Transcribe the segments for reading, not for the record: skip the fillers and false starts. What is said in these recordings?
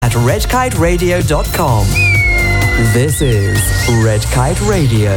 at redkiteradio.com. This is Red Kite Radio.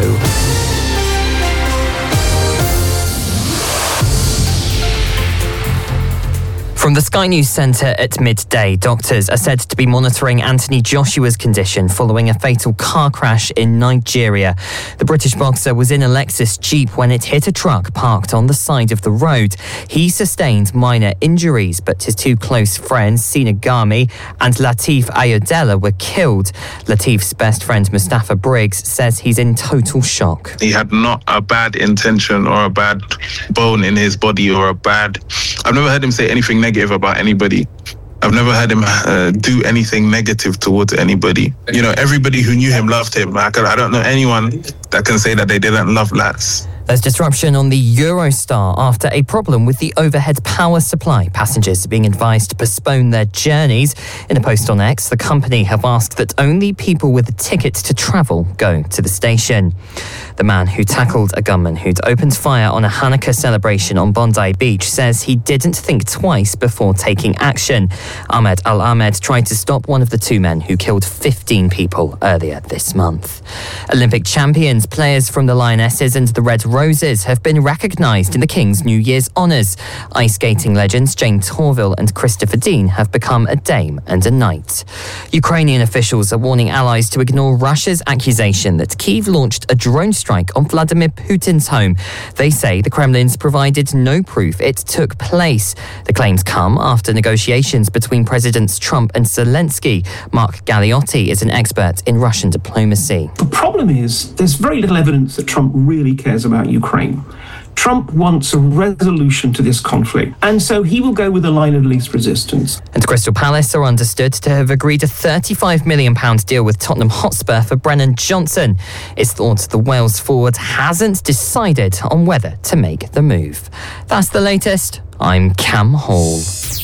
From the Sky News Centre at midday, doctors are said to be monitoring Anthony Joshua's condition following a fatal car crash in Nigeria. The British boxer was in a Lexus Jeep when it hit a truck parked on the side of the road. He sustained minor injuries, but his two close friends, Sina Gami and Latif Ayodele, were killed. Latif's best friend, Mustafa Briggs, says he's in total shock. He had not a bad intention or a bad bone in his body or I've never heard him say anything negative about anybody. I've never heard him do anything negative towards anybody. You know, everybody who knew him loved him. I don't know anyone that can say that they didn't love Lats. There's disruption on the Eurostar after a problem with the overhead power supply. Passengers are being advised to postpone their journeys. In a post on X, the company have asked that only people with a ticket to travel go to the station. The man who tackled a gunman who'd opened fire on a Hanukkah celebration on Bondi Beach says he didn't think twice before taking action. Ahmed Al-Ahmed tried to stop one of the two men who killed 15 people earlier this month. Olympic champions, players from the Lionesses and the Red Roses have been recognised in the King's New Year's honours. Ice skating legends Jane Torville and Christopher Dean have become a dame and a knight. Ukrainian officials are warning allies to ignore Russia's accusation that Kyiv launched a drone strike on Vladimir Putin's home. They say the Kremlin's provided no proof it took place. The claims come after negotiations between Presidents Trump and Zelensky. Mark Galliotti is an expert in Russian diplomacy. The problem is there's very little evidence that Trump really cares about Ukraine. Trump wants a resolution to this conflict, and so he will go with the line of least resistance. And Crystal Palace are understood to have agreed a £35 million deal with Tottenham Hotspur for Brennan Johnson. It's thought the Wales forward hasn't decided on whether to make the move. That's the latest. I'm Cam Hall.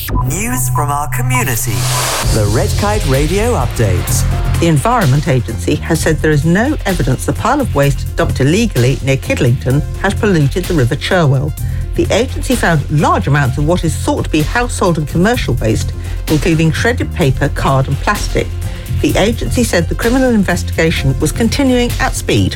News from our community. The Red Kite Radio Update. The Environment Agency has said there is no evidence the pile of waste dumped illegally near Kidlington has polluted the River Cherwell. The agency found large amounts of what is thought to be household and commercial waste, including shredded paper, card and plastic. The agency said the criminal investigation was continuing at speed.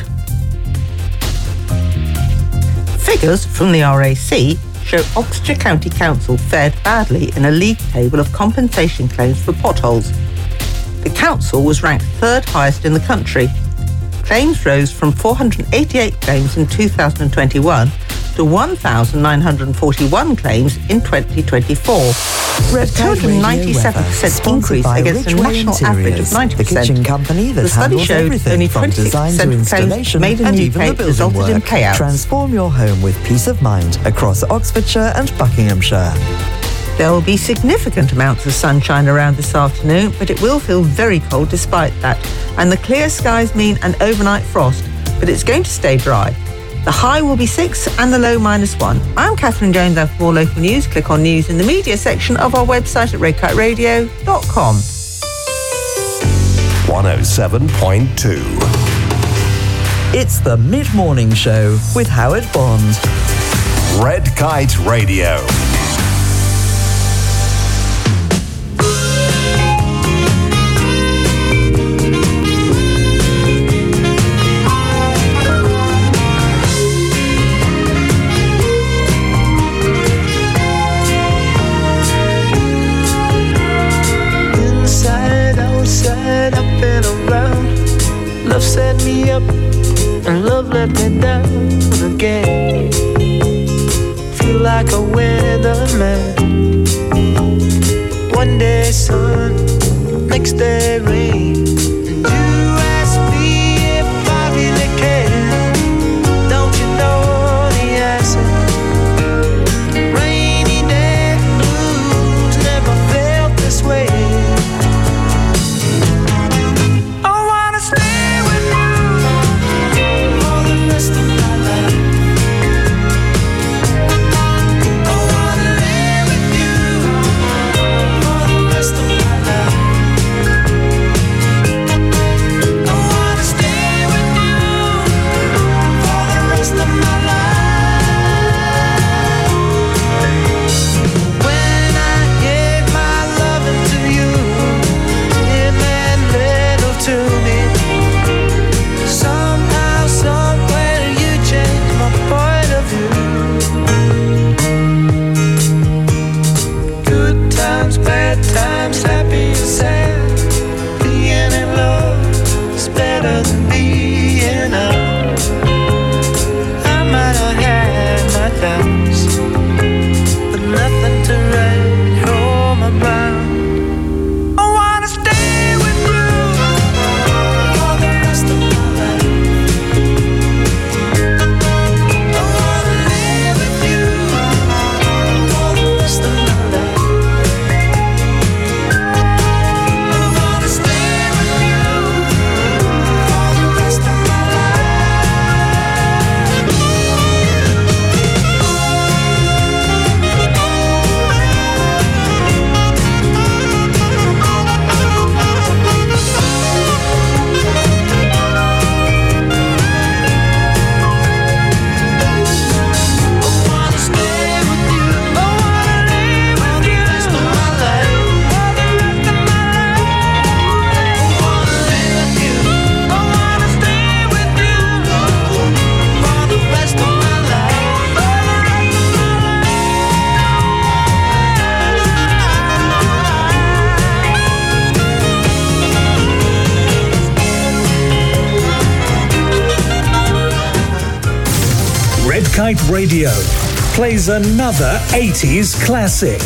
Figures from the RAC show Oxfordshire County Council fared badly in a league table of compensation claims for potholes. The council was ranked third highest in the country. Claims rose from 488 claims in 2021 to 1,941 claims in 2024. Red Kite 297% increase against a national average of 90%. The kitchen company that the study handles showed everything only from design to 26% of installation claims made in and the even the UK building resulted in work. payouts. Transform your home with peace of mind across Oxfordshire and Buckinghamshire. There will be significant amounts of sunshine around this afternoon, but it will feel very cold despite that. And the clear skies mean an overnight frost, but it's going to stay dry. The high will be 6 and the low -1. I'm Catherine Jones, and for more local news, click on news in the media section of our website at redkiteradio.com. 107.2. It's the Mid-Morning Show with Howard Bond. Red Kite Radio. Love set me up and love let me down again. Feel like a weatherman. One day sun, next day rain. And you ask me if I really care. Don't you know the answer? Rainy day blues, never felt this way. Kite Radio plays another 80s classic.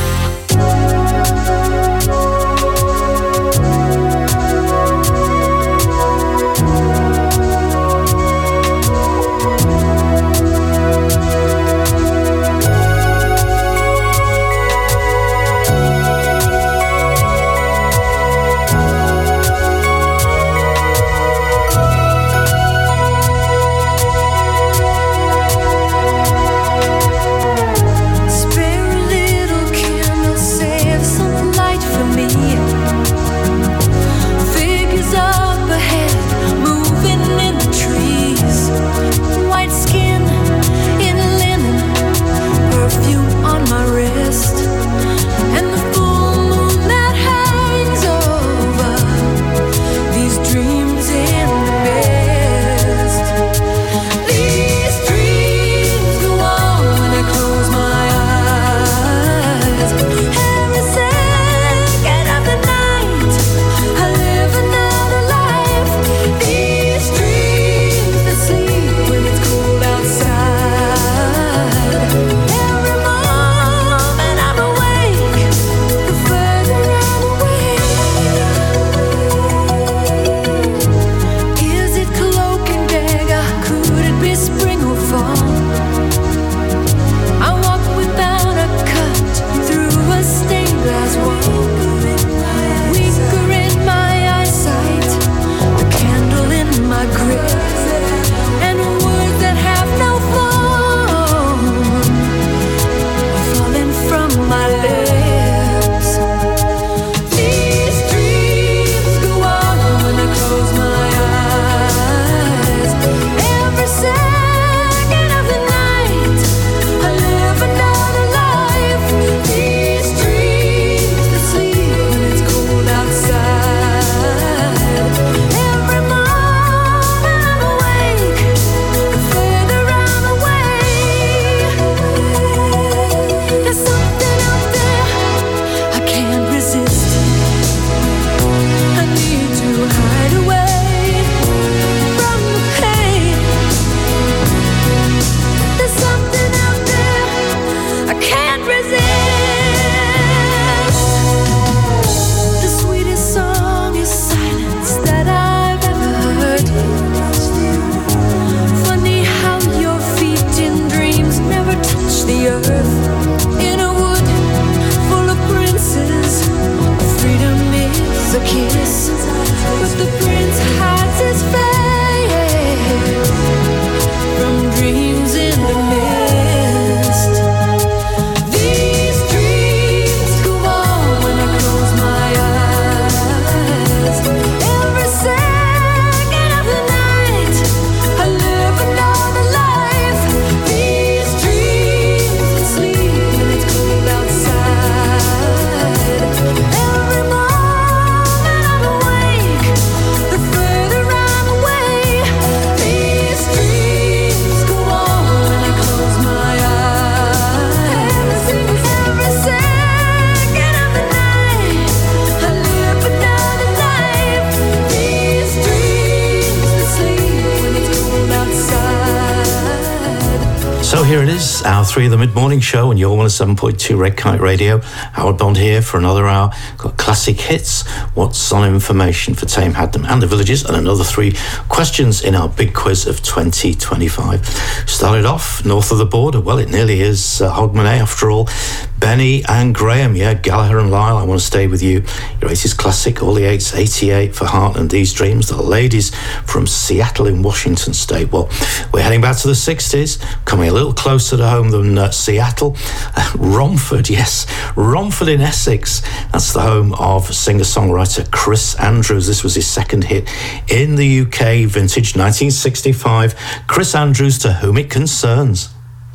Here it is, hour 3 of the mid-morning show, and you're 107.2 Red Kite Radio. Howard Bond here for another hour. Got classic hits, what's on information for Tame Hadnam and the Villages, and another 3 questions in our big quiz of 2025. Started off north of the border. Well, it nearly is Hogmanay after all. Benny and Graham, yeah, Gallagher and Lyle, I Want to Stay With You. Your 80s classic, all the 8s, 88 for Heart and These Dreams. The ladies from Seattle in Washington State. Well, we're heading back to the 60s, coming a little closer to home than Seattle. Romford, yes, Romford in Essex. That's the home of singer-songwriter Chris Andrews. This was his second hit in the UK, vintage 1965. Chris Andrews, To Whom It Concerns.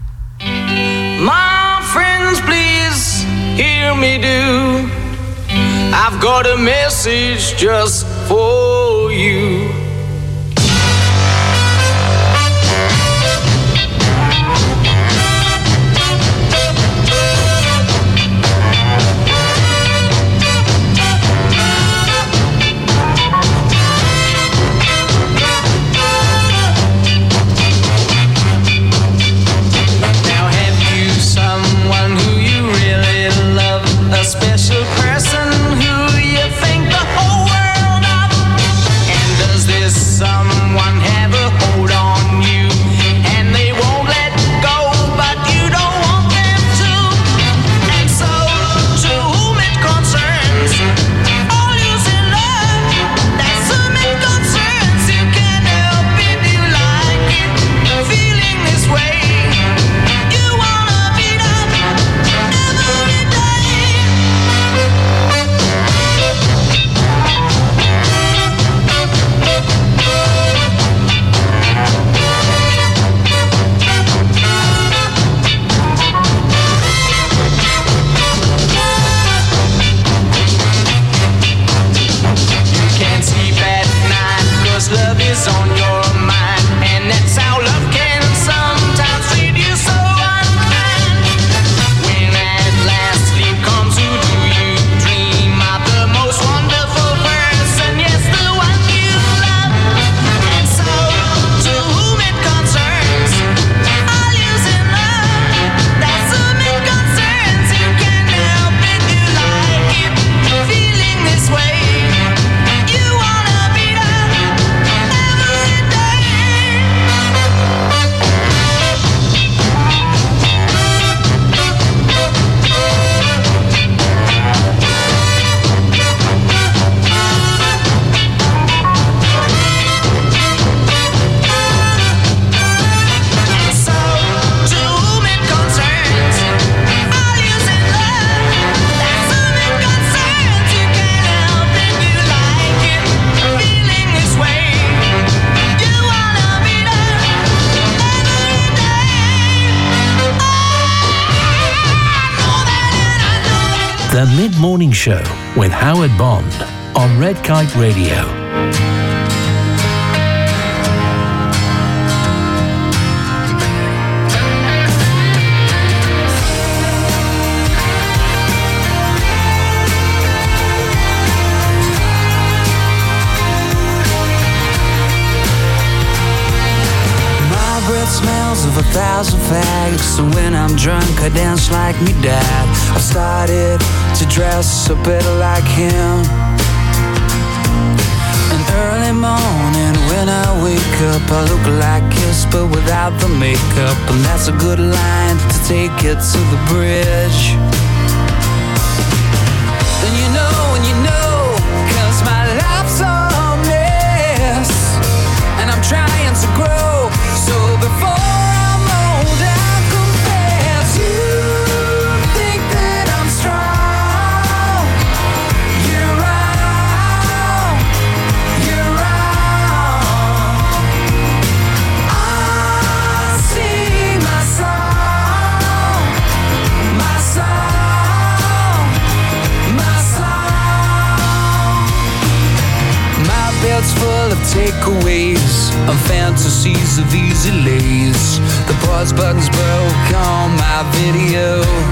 My friends, please hear me do. I've got a message just for you. is on your mind, and that's how love can sometimes treat you so unkind. When at last sleep comes, who do you dream of? The most wonderful person, yes, the one you love. And so, to whom it concerns, all you's in love. That's whom it concerns. You can't help it, you like it, feeling this way. You wanna be done every day. And so, to whom it concerns, all you's in love. That's whom it concerns. You can't help it, you like it, feeling this way. You wanna be done every day. The Mid-Morning Show with Howard Bond on Red Kite Radio. My breath smells of 1,000 fags, so when I'm drunk I dance like me dad. I've started to dress a bit like him. An early morning when I wake up, I look like Kiss but without the makeup, and that's a good line to take it to the bridge. And you know, 'cause my life's a mess, and I'm trying to grow, so before I'm old I'll confess. You think that I'm strong, you're wrong, you're wrong. I sing my song, my song, my song. My bed's full of takeaways and fantasies of easy lays. The pause button's broke on my video.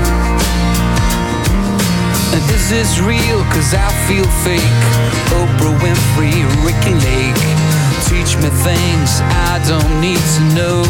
And is this real? 'Cause I feel fake. Oprah Winfrey, Ricky Lake, teach me things I don't need to know.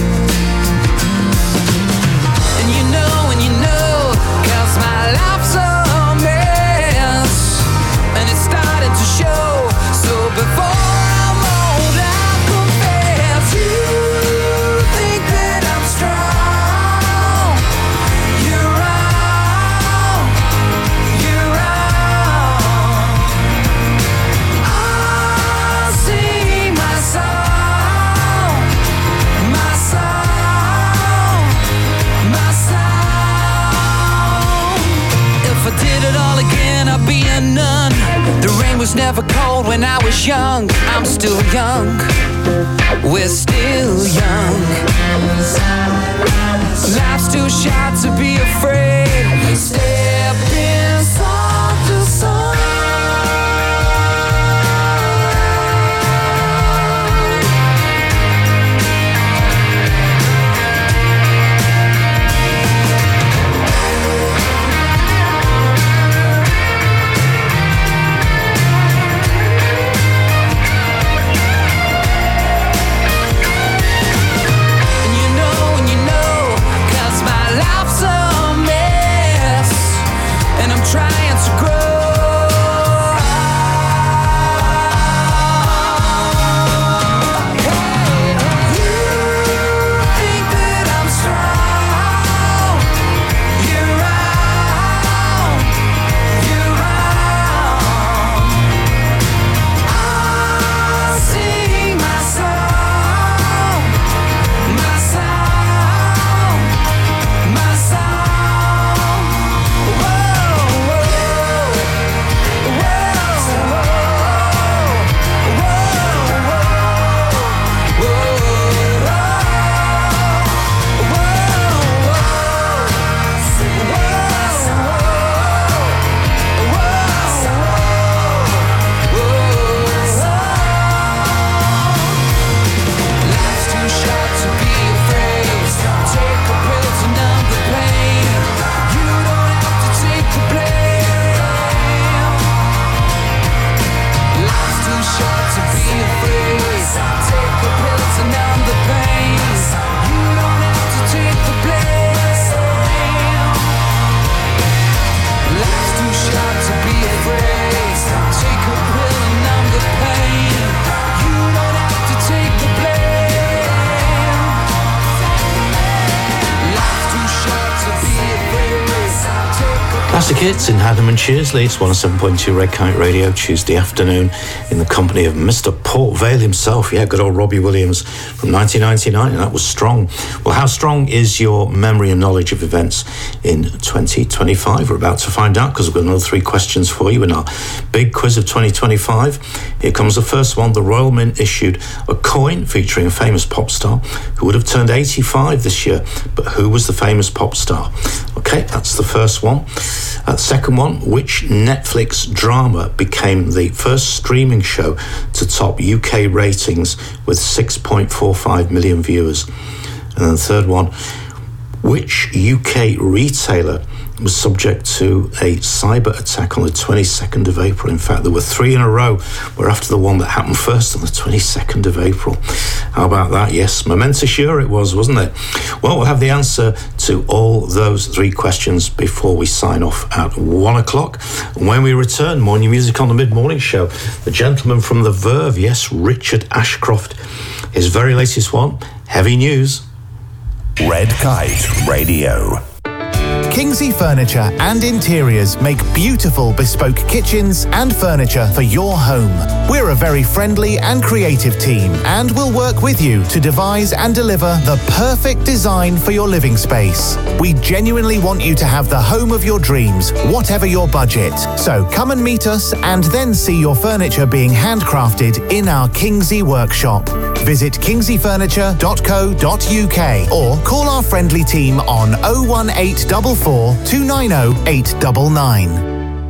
And you know, 'cause my life's a mess, and it's starting to show, so before I'm old I'll confess. You think that I'm strong, you're wrong, you're wrong. I sing my song, my song, my song. If I did it all again, I'd be a nun. The rain was never cold when I was young. I'm still young. We're still young. Life's too short to be afraid. Step inside the sun. And you know, 'cause my life's a mess, short to be afraid. Take a pill to numb the pain. You don't have to take the blame. Life's too short to be afraid. Take a pill and numb the pain. You don't have to take the blame. Life's too short to be afraid. Classic hits in Hadham and Cheersley. It's 107.2 Red Kite Radio, Tuesday afternoon, in the company of Mr. Port Vale himself. Yeah, good old Robbie Williams from 1999, and that was strong. Well, how strong is your memory and knowledge of events in 2025? We're about to find out, because we've got another 3 questions for you in our big quiz of 2025. Here comes the first one. The Royal Mint issued a coin featuring a famous pop star who would have turned 85 this year, but who was the famous pop star? Okay, that's the first one. Second one, which Netflix drama became the first streaming show to top UK ratings with 6.45 million viewers? And then the third one, which UK retailer was subject to a cyber attack on the 22nd of April? In fact, there were 3 in a row. We're after the one that happened first on the 22nd of April. How about that? Yes, momentous year it was, wasn't it? Well, we'll have the answer to all those 3 questions before we sign off at 1 o'clock. And when we return, more new music on the mid-morning show. The gentleman from the Verve, yes, Richard Ashcroft. His very latest one, Heavy News. Red Kite Radio. Kingsley Furniture and Interiors make beautiful bespoke kitchens and furniture for your home. We're a very friendly and creative team, and we'll work with you to devise and deliver the perfect design for your living space. We genuinely want you to have the home of your dreams, whatever your budget. So come and meet us and then see your furniture being handcrafted in our Kingsley workshop. Visit kingsleyfurniture.co.uk or call our friendly team on 01844 290 899.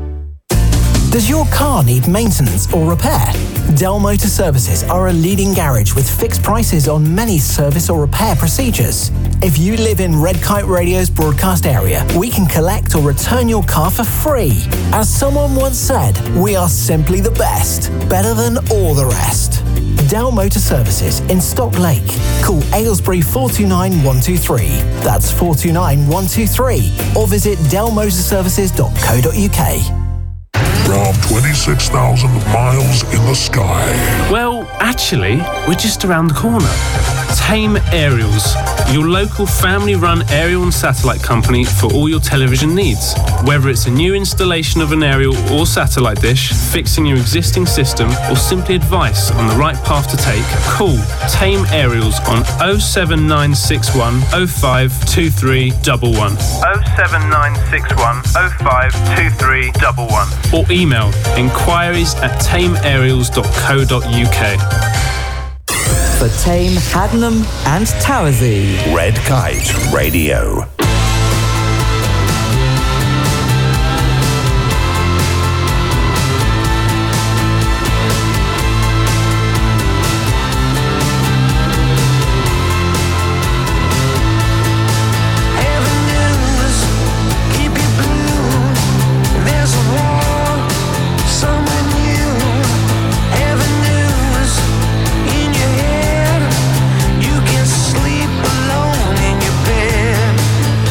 Does your car need maintenance or repair? Dell Motor Services are a leading garage with fixed prices on many service or repair procedures. If you live in Red Kite Radio's broadcast area, we can collect or return your car for free. As someone once said, we are simply the best, better than all the rest. Dell Motor Services in Stock Lake. Call Aylesbury 429 123. That's 429 123. Or visit dellmotorservices.co.uk. From 26,000 miles in the sky. Well, actually, we're just around the corner. Tame Aerials, your local family-run aerial and satellite company for all your television needs. Whether it's a new installation of an aerial or satellite dish, fixing your existing system, or simply advice on the right path to take, call Tame Aerials on 07961 052311. 07961 052311. Or email inquiries@tameaerials.co.uk. For Tame, Haddenham and Towersey. Red Kite Radio. Sleep alone in your bed.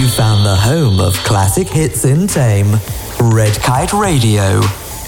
found the home of classic hits in Tame. Red Kite Radio.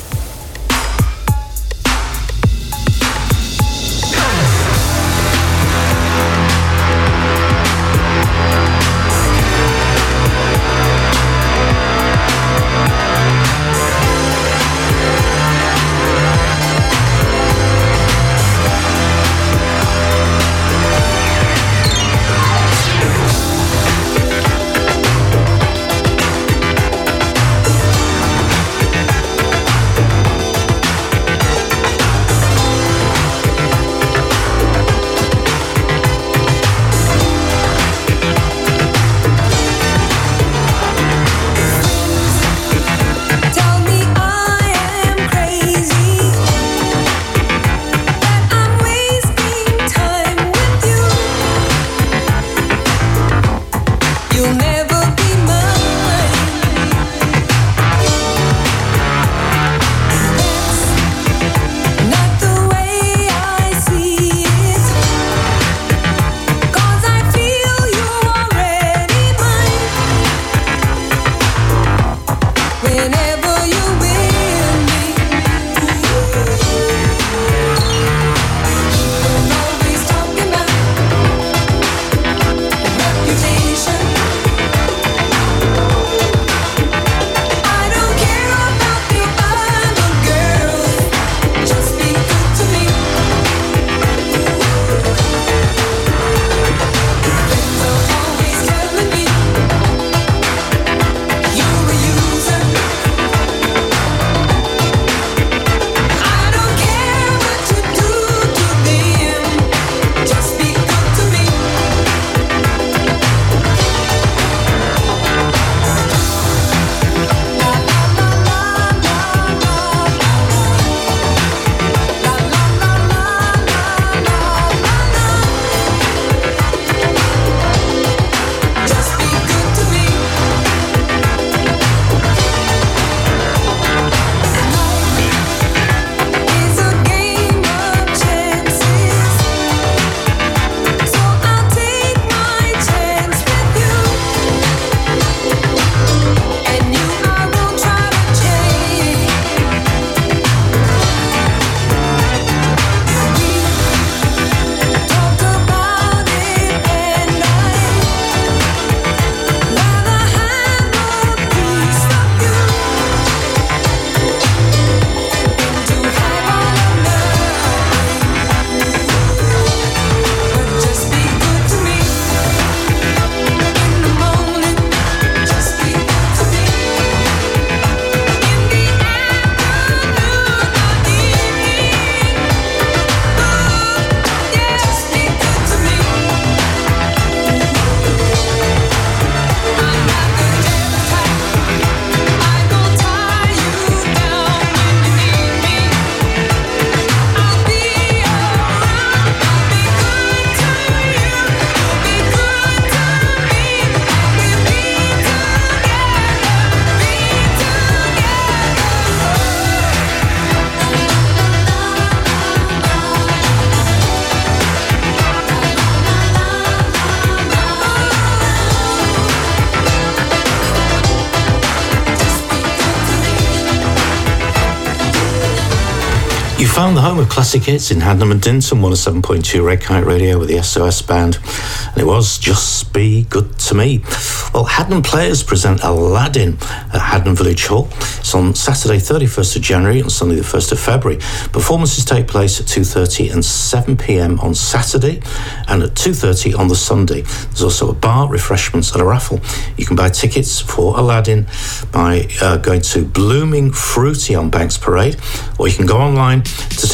You found the home of classic hits in Hadnam and Dinton, 107.2 Red Kite Radio with the SOS Band, and it was Just Be Good to Me. Well, Hadnam Players present Aladdin at Hadnam Village Hall. It's on Saturday 31st of January and Sunday the 1st of February. Performances take place at 2:30 and 7 p.m. on Saturday and at 2:30 on the Sunday. There's also a bar, refreshments and a raffle. You can buy tickets for Aladdin by going to Blooming Fruity on Banks Parade, or you can go online to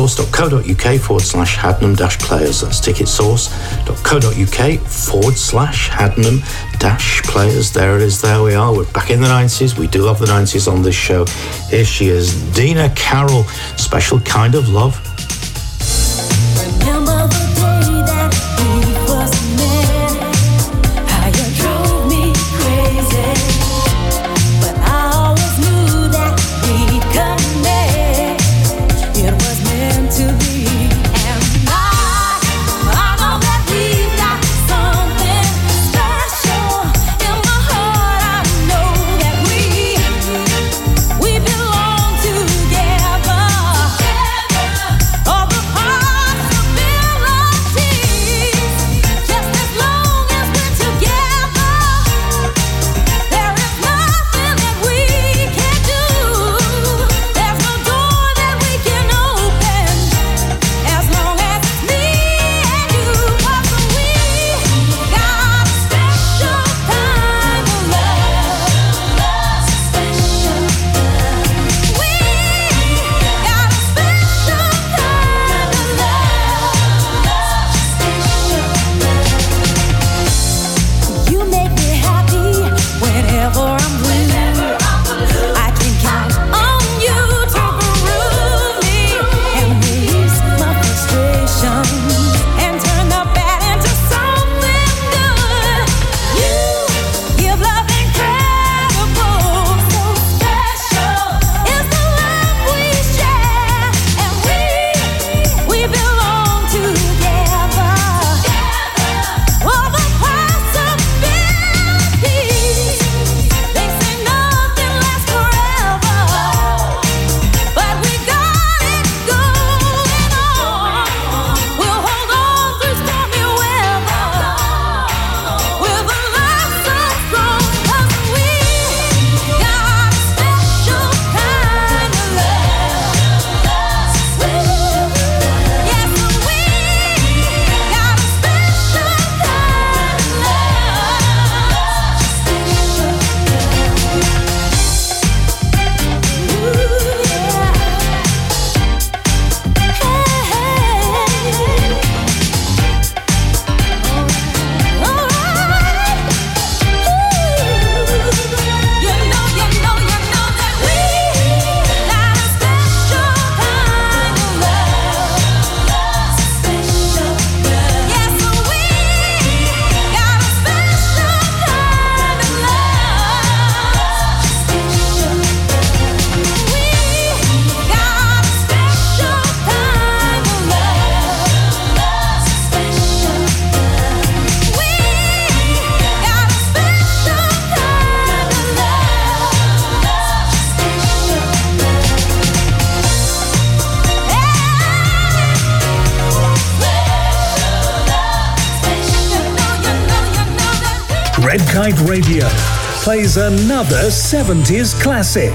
ticketsource.co.uk/Hadnam-players. That's ticketsource.co.uk/Hadnam-players. There it is, there we are. We're back in the 90s. We do love the 90s on this show. Here she is, Dina Carroll, Special Kind of Love. Remember the day that we was met, how you drove me crazy, but I always knew that we'd connect. It was meant to be. And I know that we've got something special in my heart. Kite Radio plays another 70s classic.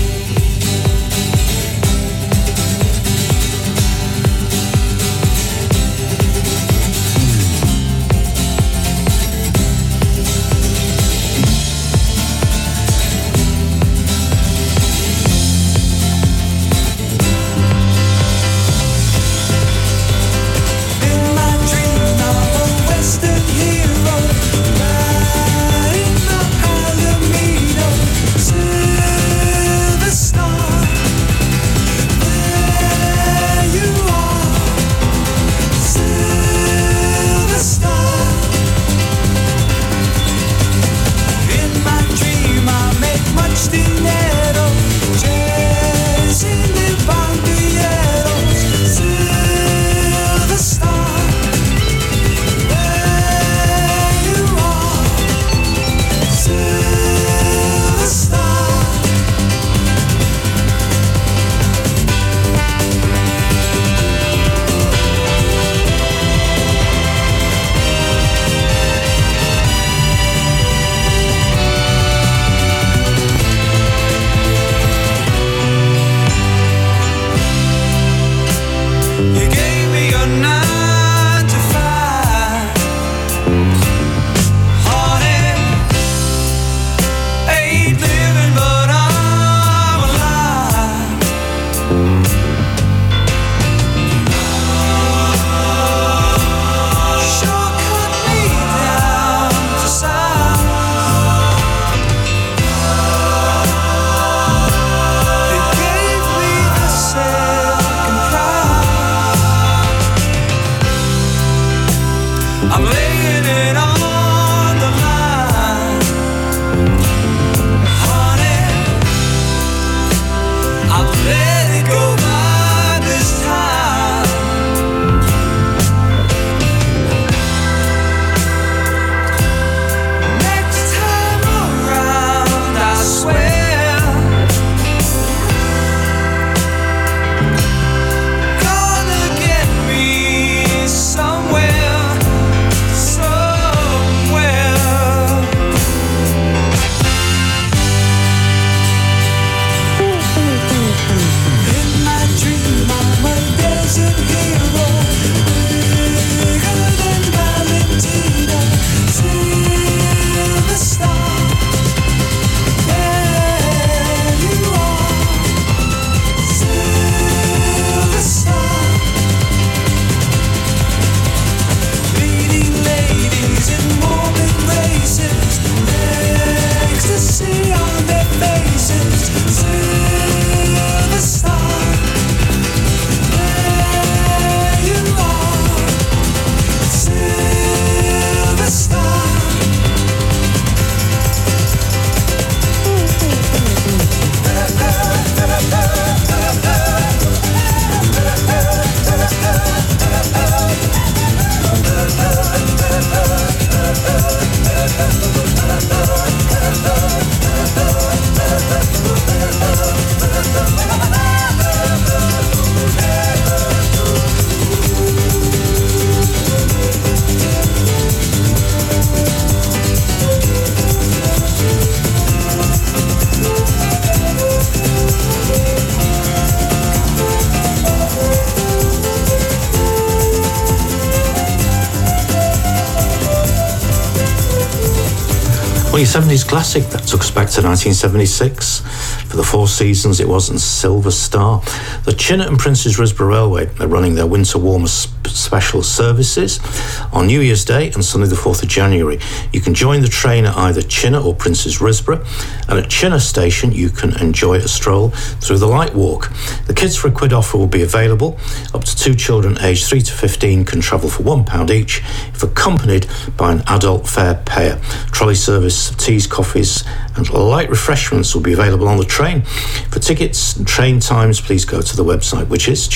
Well, your 70s classic, that took us back to 1976. For the Four Seasons, it was in Silver Star. The Chinner and Princes Risborough Railway are running their winter warmer special services on New Year's Day and Sunday the 4th of January. You can join the train at either Chinner or Princes Risborough, and at Chinner Station you can enjoy a stroll through the Light Walk. The Kids for a Quid offer will be available. Up to 2 children aged 3 to 15 can travel for £1 each if accompanied by an adult fare payer. Trolley service, teas, coffees and light refreshments will be available on the train. For tickets and train times, please go to the website, which is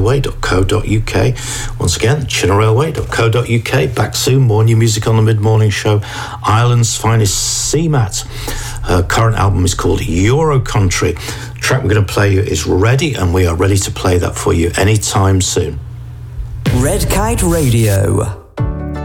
chinnerrailway.co.uk. Once again, chinnerrailway.co.uk. Back soon, more new music on the Mid-Morning Show. Ireland's finest CMAT. Her current album is called Euro Country. The track we're going to play you is Ready, and we are ready to play that for you anytime soon. Red Kite Radio.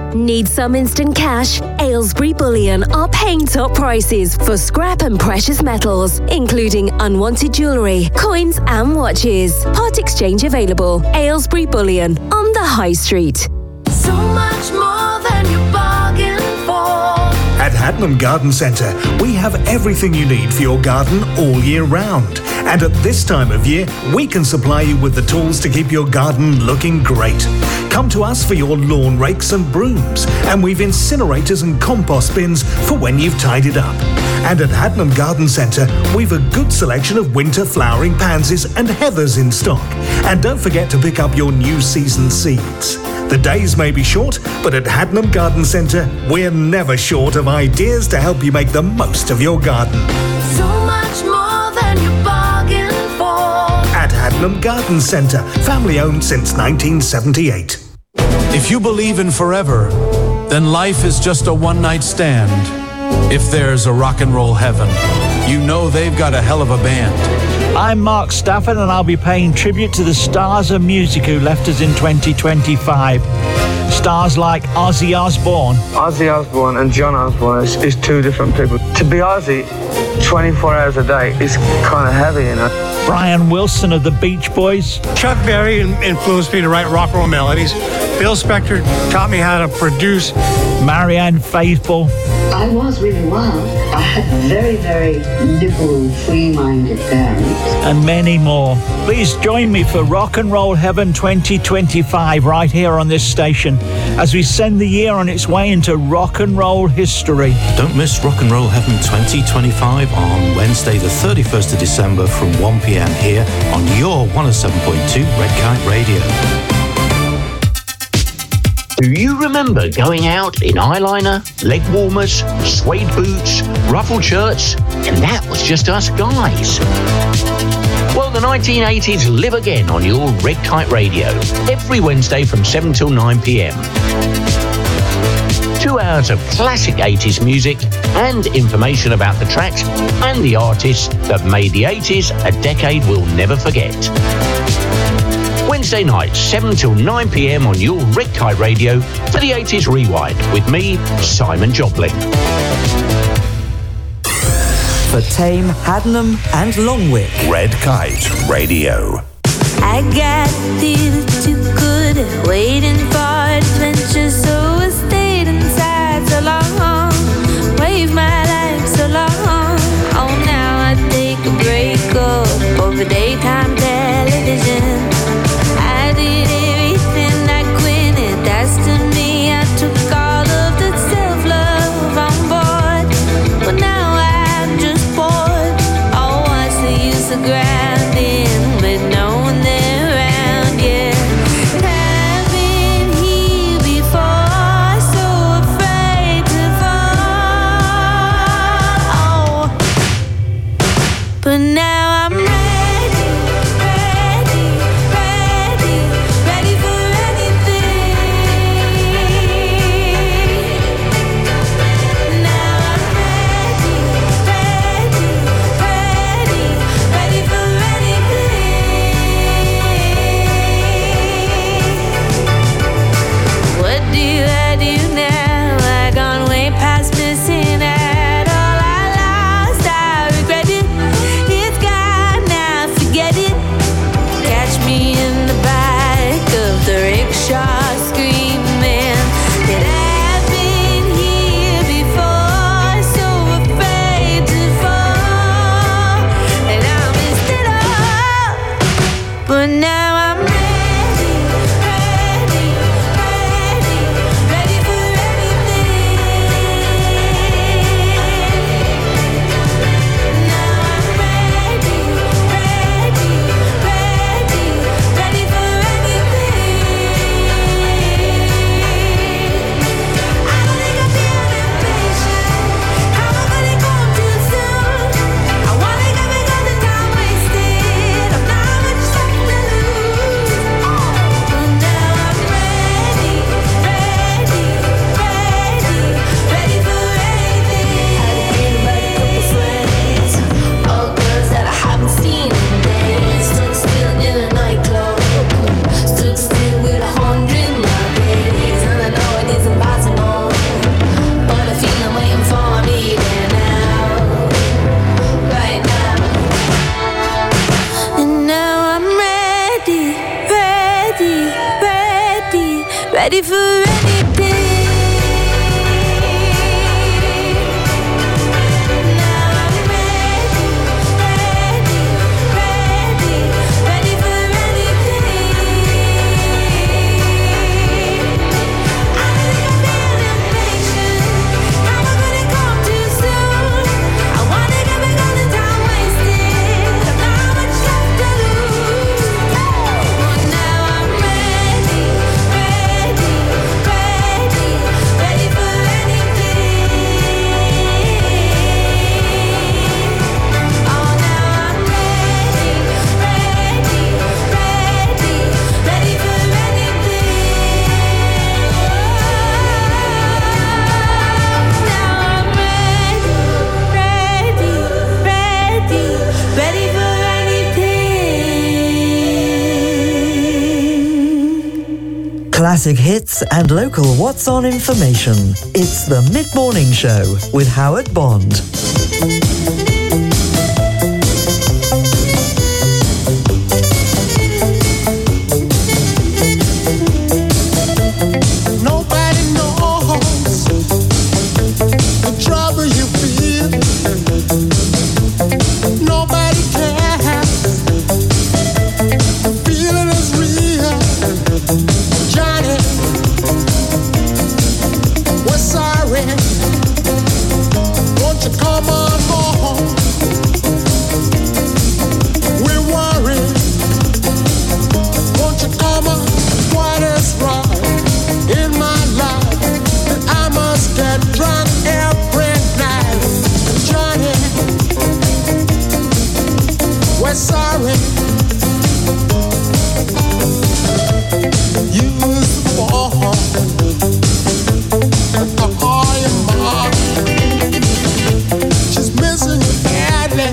Need some instant cash? Aylesbury Bullion are paying top prices for scrap and precious metals, including unwanted jewellery, coins and watches. Part exchange available. Aylesbury Bullion on the High Street. So much more than you bargained for. At Hadnam Garden Centre, we have everything you need for your garden all year round. And at this time of year, we can supply you with the tools to keep your garden looking great. Come to us for your lawn rakes and brooms, and we've incinerators and compost bins for when you've tidied up. And at Hadnam Garden Centre, we've a good selection of winter flowering pansies and heathers in stock. And don't forget to pick up your new season seeds. The days may be short, but at Hadnam Garden Centre, we're never short of ideas to help you make the most of your garden. So much more than you bargained for. At Hadnam Garden Centre, family owned since 1978. If you believe in forever, then life is just a one-night stand. If there's a rock and roll heaven, you know they've got a hell of a band. I'm Mark Stafford, and I'll be paying tribute to the stars of music who left us in 2025. Stars like Ozzy Osbourne. Ozzy Osbourne and John Osbourne is two different people. To be Ozzy 24 hours a day is kind of heavy, you know. Brian Wilson of the Beach Boys. Chuck Berry influenced me to write rock and roll melodies. Bill Spector taught me how to produce. Marianne Faithfull. I was really wild. I had very, very liberal, free-minded parents. And many more. Please join me for Rock and Roll Heaven 2025 right here on this station as we send the year on its way into rock and roll history. Don't miss Rock and Roll Heaven 2025 on Wednesday the 31st of December from 1 p.m. here on your 107.2 Red Kite Radio. Do you remember going out in eyeliner, leg warmers, suede boots, ruffled shirts, and that was just us guys? Well, the 1980s live again on your Red Kite Radio, every Wednesday from 7 till 9 p.m. 2 hours of classic 80s music and information about the tracks and the artists that made the 80s a decade we'll never forget. Wednesday nights, 7 till 9 p.m. on your Red Kite Radio for the 80s Rewind with me, Simon Jobling. For Tame, Hadnam and Longwick. Red Kite Radio. I got a little too good at waiting for adventure, so I stayed inside so long, waved my life so long. Oh, now I take a break up over daytime television. I did everything I quit, and that's to me. I took all of the self-love on board, but now I'm just bored. Oh, what's the use of grinding with no one there around? Yeah, I've been here before, so afraid to fall. Oh, but now I'm ready. ready for anything. Classic hits and local What's On information. It's the Mid-Morning Show with Howard Bond. Nobody knows the trouble you feel. Nobody cares. The feeling is real. Johnny, we're sorry. Won't you come on home? We're worried. Won't you come on? What is wrong in my life that I must get drunk every night? Johnny, we're sorry. You was born all your mom. She's missing you badly,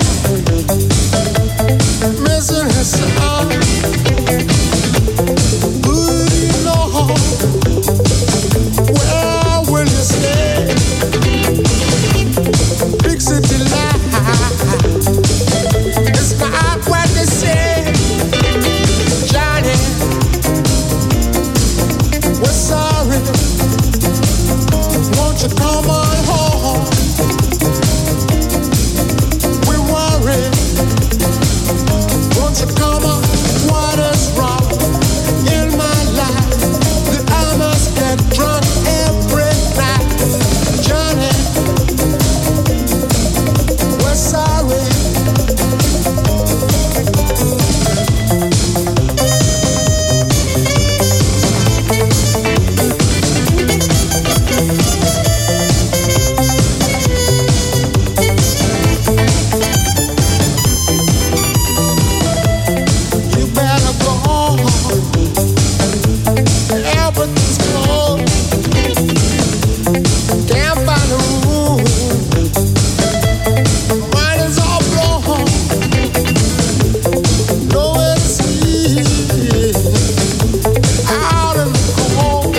missing her son. Who do you know? Where will you stay? Big city life, it's not what they say. Johnny, we're sorry. Won't you come on home? We're worried. Won't you come on? What is wrong in my life that I must get drunk every night? Johnny, we're sorry. You better go. Everything's cold. Can't find a room. Mine is all blown. Nowhere to sleep. Out in the cold.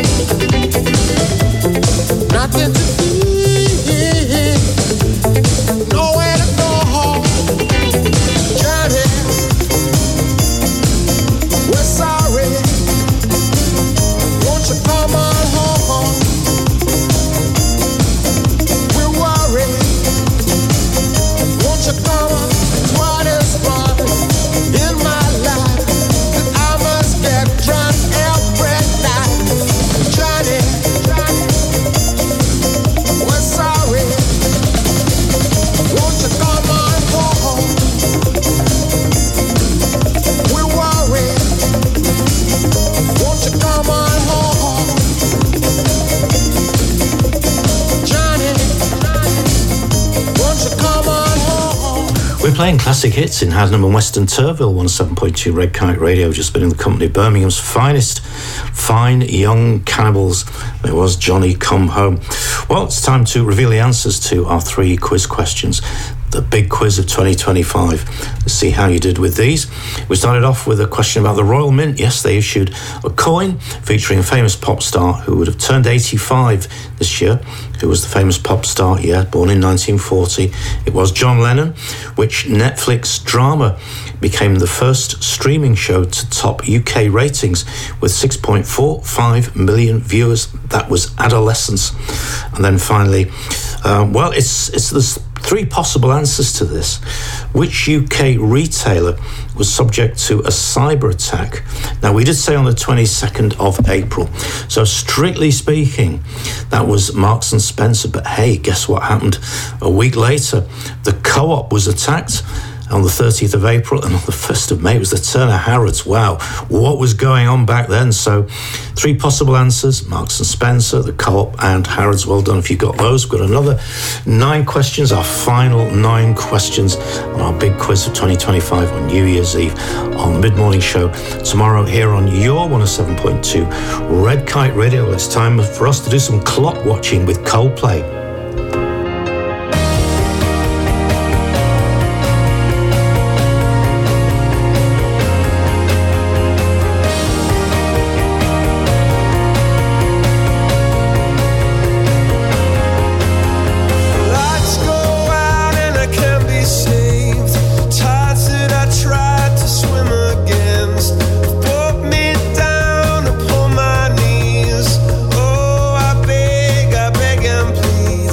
Nothing to eat. Nowhere to go. Johnny, we're sorry. Won't you come on home? We're worried. Won't you come on? What is wrong in my life that I must get drunk every night? Johnny, we're sorry. Won't you come on home? We're worried. Won't you come on home? Johnny, won't you come on home? We're playing classic hits in Haddenham and Western Turville, 107.2 Red Kite Radio. Just been in the company of Birmingham's finest fine young cannibals. It was Johnny Come Home. Well, it's time to reveal the answers to our 3 quiz questions. the big quiz of 2025. Let's see how you did with these. We started off with a question about the Royal Mint. Yes, they issued a coin featuring a famous pop star who would have turned 85 this year. Who was the famous pop star? Yeah, born in 1940. It was John Lennon. Which Netflix drama became the first streaming show to top UK ratings with 6.45 million viewers? That was Adolescence. And then finally, there's three possible answers to this. Which UK retailer was subject to a cyber attack? Now, we did say on the 22nd of April. So strictly speaking, that was Marks and Spencer. But hey, guess what happened a week later? The Co-op was attacked on the 30th of April, and on the 1st of May it was the Turner Harrods. Wow, what was going on back then? So three possible answers: Marks and Spencer, the Co-op, and Harrods. Well done if you got those. We've got another 9 questions, our final 9 questions on our big quiz of 2025 on New Year's Eve on the Mid-Morning Show tomorrow here on your 107.2 Red Kite Radio. It's time for us to do some clock watching with Coldplay. Down upon my knees, oh, I beg and plead.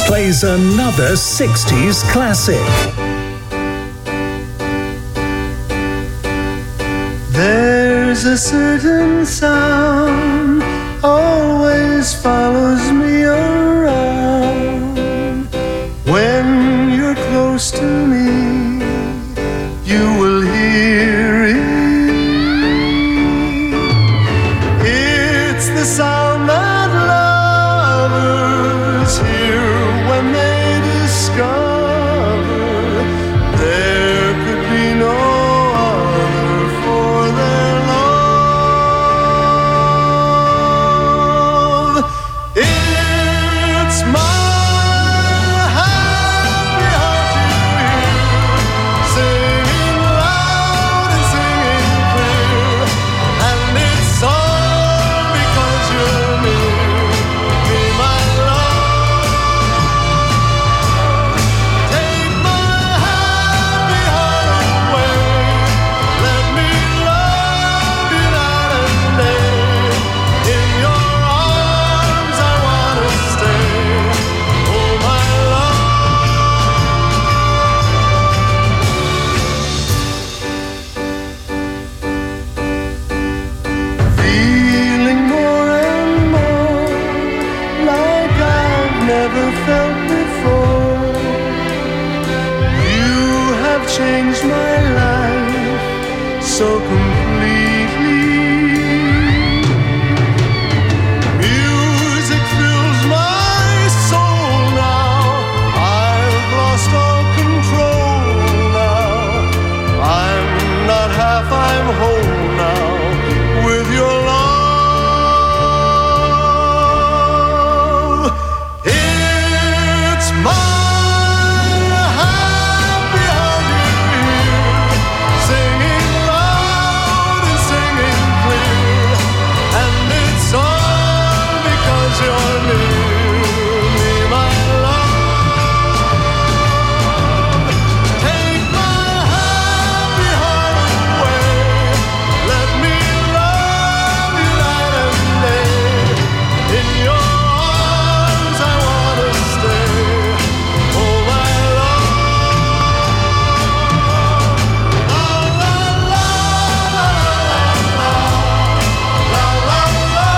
plays another 60s classic. There's a certain sound always follows me around. When you're close to me, you will hear it. It's the sound that lovers hear when they discover there could be no other for their love. It's my happy heart you hear, singing loud and singing clear, and it's all because you're near me, my love. Take my happy heart away, let me love you night and day. In your arms I wanna stay, oh my love. Feeling more and more like I've never felt before. You have changed my life so completely. Music fills my soul now. I've lost all control now. I'm not half, I'm whole now with your love. It's my happy heart you hear, singing loud and singing clear, and it's all because you're near me, my love. Take my happy heart away, let me love you night and day. In your arms I wanna stay, oh my love. La la la la la la la la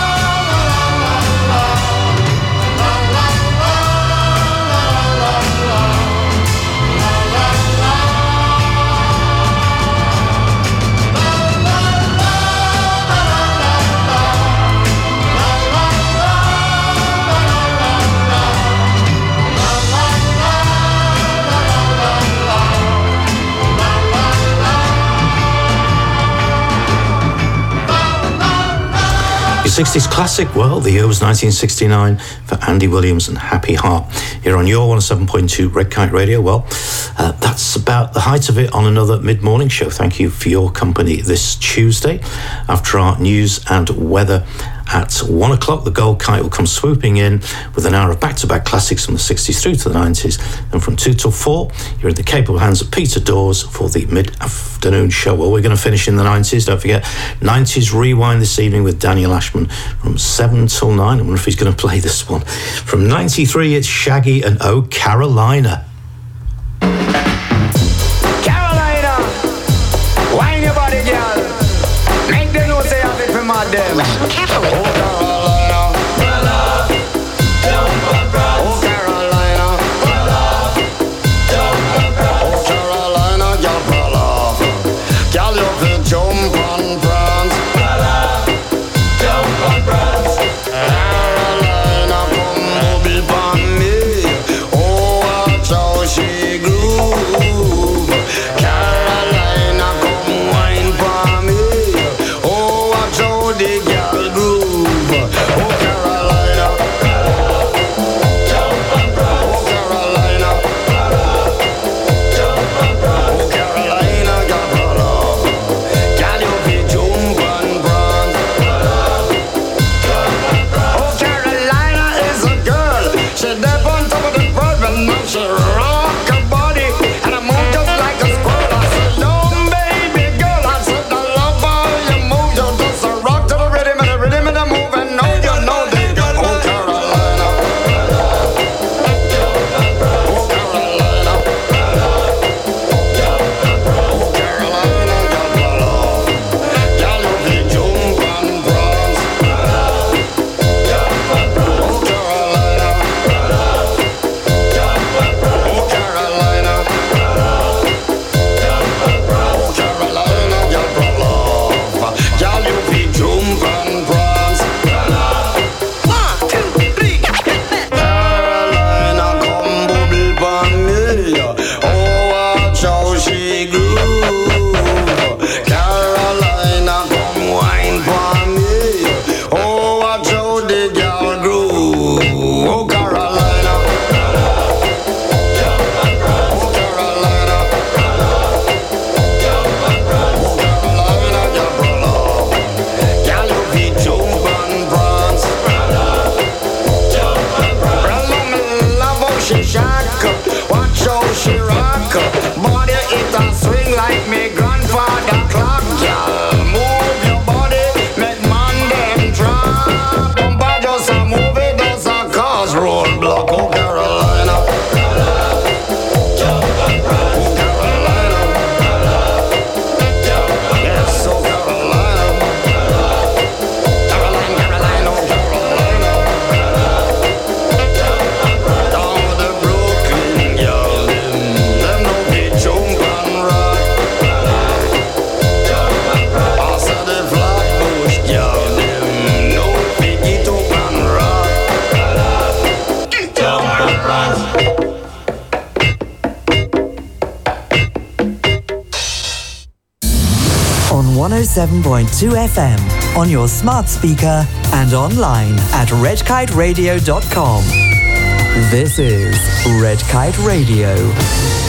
Your 60s classic, well, the year was 1969 for Andy Williams and Happy Heart. Here on your 107.2 Red Kite Radio. Well, that's about the height of it on another mid-morning show. Thank you for your company this Tuesday. After our news and weather at 1 o'clock, the Gold Kite will come swooping in with an hour of back-to-back classics from the 60s through to the 90s. And from 2 till 4, you're in the capable hands of Peter Dawes for the mid-afternoon show. Well, we're going to finish in the 90s. Don't forget, 90s Rewind this evening with Daniel Ashman from 7 till 9. I wonder if he's going to play this one. From 93, it's Shaggy and Oh Carolina. Carolina, wine your body, girl. Make them know say you have it for mad them. Careful. Oh, Carolina, jump and prance. Oh, Carolina, jump and prance. Oh, Carolina, jump and laugh. Girl, you feel jump and prance. Jump and prance. Carolina, come booby pon me. Oh, watch how she groove. Carolina, come wine pon me. Oh, watch how the girl groove. Oh, Carolina, jump and prance. Oh, Carolina, jump and prance. Oh, Carolina, jump and love. Girl, you feel jump and prance. Oh, Carolina is a girl. She dead on top of the world, but now she rock her body and I move just like a squirrel. I said, young baby girl, I said, I love how you move. You just a rock to the rhythm and the move, and now you know they got. Oh, Carolina, she shock. Watch how she rock. Body it a swing like me grandfather clock. Girl, move your body, make man them drop. Bumper just a move it, does a cause roadblock. Oh Carolina, yes, so Carolina, Carolina, down the Brooklyn, girl, them no be jump and rock. Also the Flatbush, girl, them no be get up and rock. Jump and rock. On 107.2 FM, on your smart speaker and online at redkiteradio.com. This is Red Kite Radio.